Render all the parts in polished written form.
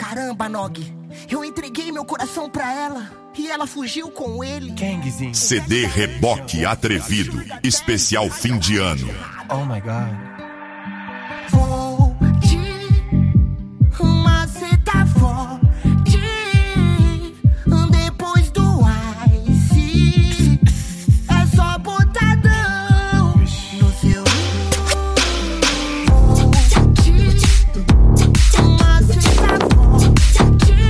Caramba, Nog, eu entreguei meu coração pra ela e ela fugiu com ele. Kangzinho. CD Reboque Atrevido, especial fim de ano. Oh my God. Vou te macetar forte depois do ice. É só botadão no seu. Vou te macetar forte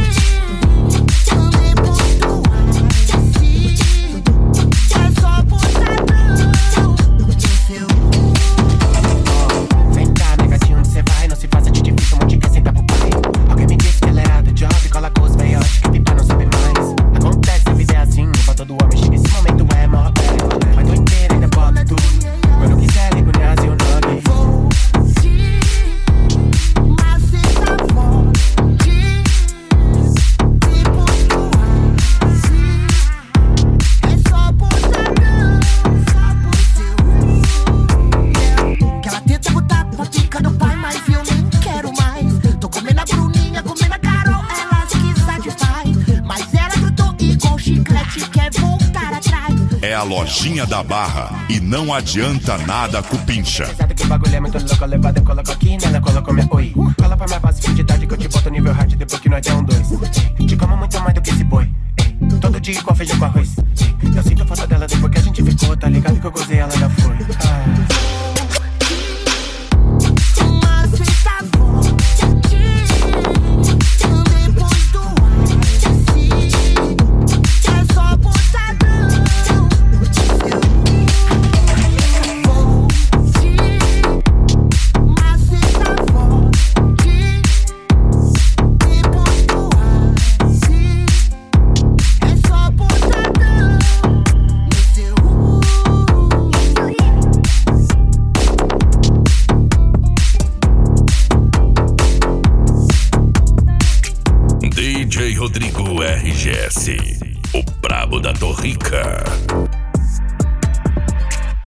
depois do ice. É só botadão no seu. Vem cá, negadinho, onde cê vai? Não se faça de difícil, um monte quer sentar pro pai. Alguém me disse que ela era do job, cola com os velhotes que pipa não sabe mais. Acontece, a vida é assim, pra todo homem chega esse momento, é mó bad. Mas tô inteira, ainda boto tudo. Quando quiser, ligo o Nias e o Nog. Vou te macetar forte depois do ice. É só botadão, só pro seu. Que ela tenta botar pra pica do pai, mas eu nem quero mais. Tô comendo a Bruninha, comendo a Carol, elas que satisfaz. Mas ela grudou igual chiclete, quer voltar atrás. É a lojinha da Barra e não adianta nada cupincha. Sabe que o bagulho é muito louco, levado, eu coloco aqui, nela colocou minha oi. Cola pra minha base de idade que eu te boto nível hard depois que nós é um dois. Te como muito mais do que esse boi. Todo dia igual feijão com arroz. Eu sinto falta dela depois que a gente ficou, tá ligado que eu gozei, ela já foi. Macetar forte depois do ice. É só botadão no seu. Vou te macetar forte depois do ice. É só botadão no seu. DJ Rodrigo RGS, o brabo da Torrica.